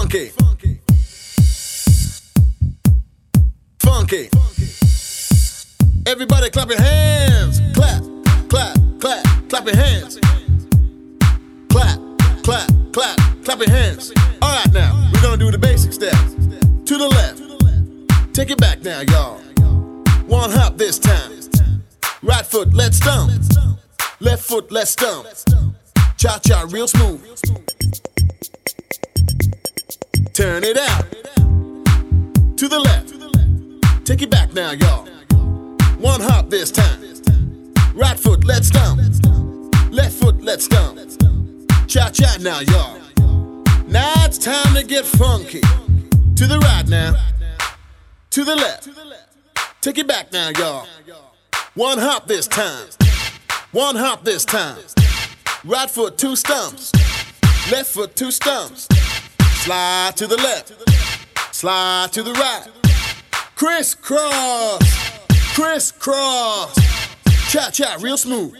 Funky. Funky. Everybody clap your hands. Clap, clap, clap, clap your hands. Clap, clap, clap, clap your hands. All right, now, we're gonna do the basic step. To the left. Take it back now, y'all. One hop this time. Right foot, let's stomp. Left foot, let's stomp. Cha-cha, real smooth. Turn it out. To the left. Take it back now, y'all. One hop this time. Right foot, let's stomp. Left foot, let's stomp. Cha-cha now, y'all. Now it's time to get funky. To the right now. To the left. Take it back now, y'all. One hop this time. One hop this time. Right foot, two stumps. Left foot, two stumps. Slide to the left. Slide to the right. Crisscross. Crisscross. Cha-cha, real smooth.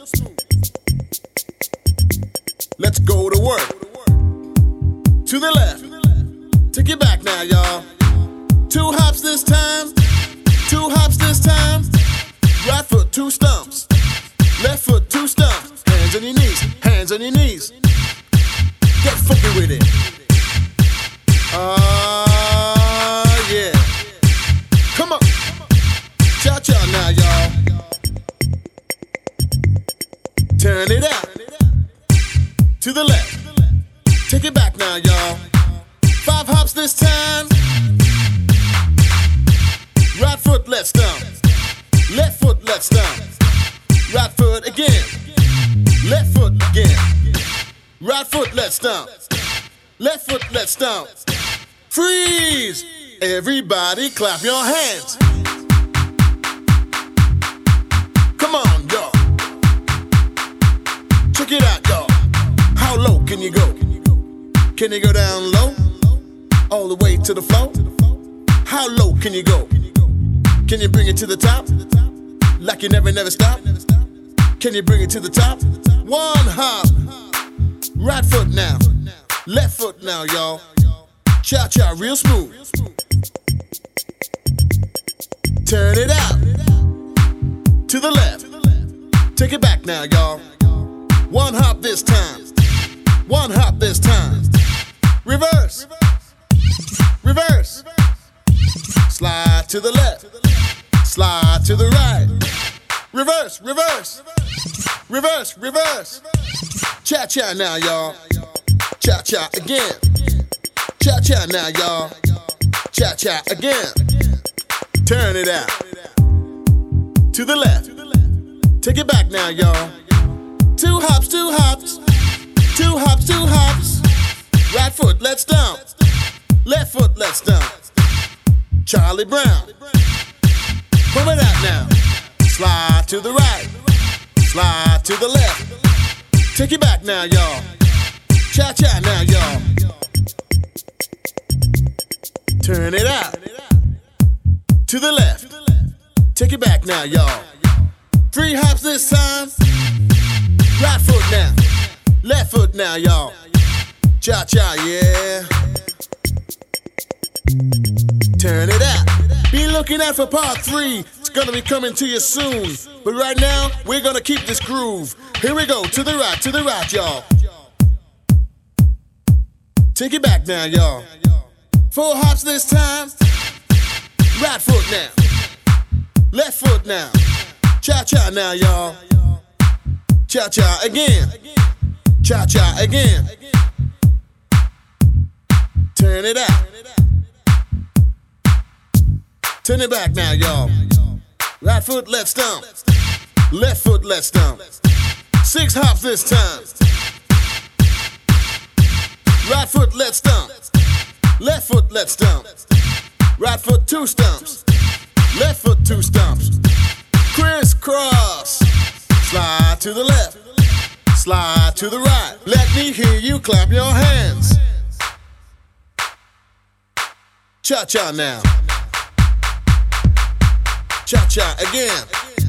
Let's go to work. To the left. Take it back now, y'all. Two hops this time. Two hops this time. Right foot, two stumps. Left foot, two stumps. Hands on your knees. Hands on your knees. Get funky with it. Yeah. Come on. Cha-cha now, y'all. Turn it out. To the left. Take it back now, y'all. Five hops this time. Right foot, let's stomp. Left foot, let's stomp. Right foot again. Left foot again. Right foot, let's stomp. Left foot, let's stomp. Freeze! Everybody clap your hands. Come on, y'all. Check it out, y'all. How low can you go? Can you go down low? All the way to the floor? How low can you go? Can you bring it to the top? Like you never stop? Can you bring it to the top? One hop. Right foot now. Left foot now, y'all. Cha-cha, real smooth. Turn it out. To the left. Take it back now, y'all. One hop this time. One hop this time. Reverse. Reverse. Slide to the left. Slide to the right. Reverse, reverse. Reverse, reverse. Cha-cha now, y'all. Cha-cha again. Cha-cha now, y'all. Cha-cha again. Turn it out. To the left. Take it back now, y'all. Two hops, two hops. Two hops, two hops. Right foot, let's stomp. Left foot, let's stomp. Charlie Brown. Move it out now. Slide to the right. Slide to the left. Take it back now, y'all. Cha-cha now, y'all. Turn it out. To the left. Take it back now, y'all. Three hops this time. Right foot now. Left foot now, y'all. Cha-cha, yeah. Turn it out. Be looking out for part 3. It's gonna be coming to you soon. But right now, we're gonna keep this groove. Here we go, to the right, y'all. Take it back now, y'all. 4 hops this time. Right foot now. Left foot now. Cha-cha now, y'all. Cha-cha again. Cha-cha again. Turn it out. Turn it back now, y'all. Right foot, let's stomp. Left foot, let's stomp. 6 hops this time. Right foot, let's stomp. Left foot, let's stomp. Right foot, 2 stumps. Left foot, 2 stumps. Crisscross. Slide to the left. Slide to the right. Let me hear you clap your hands. Cha-cha now. Cha-cha again.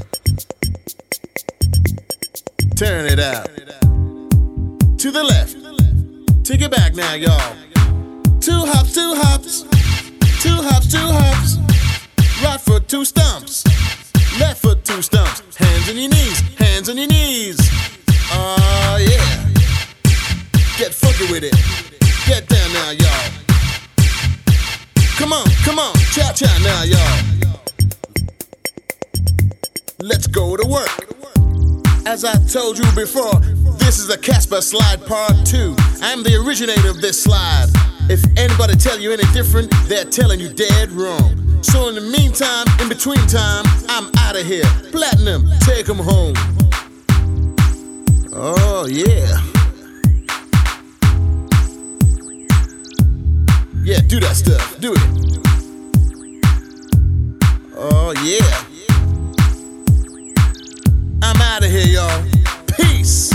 Turn it out. To the left. Take it back now, y'all. Two hops, two hops. Two hops, two hops. Right foot, two stumps. Left foot, two stumps. Hands on your knees, hands on your knees. Yeah. Get funky with it. Get down now, y'all. Come on, cha-cha now, y'all. Let's go to work. As I told you before, this is the Casper Slide Part 2. I'm the originator of this slide. If anybody tell you any different, they're telling you dead wrong. So in the meantime, in between time, I'm out of here. Platinum, take 'em home. Oh yeah. Yeah, do that stuff, do it. Oh yeah. I'm out of here, y'all. Peace.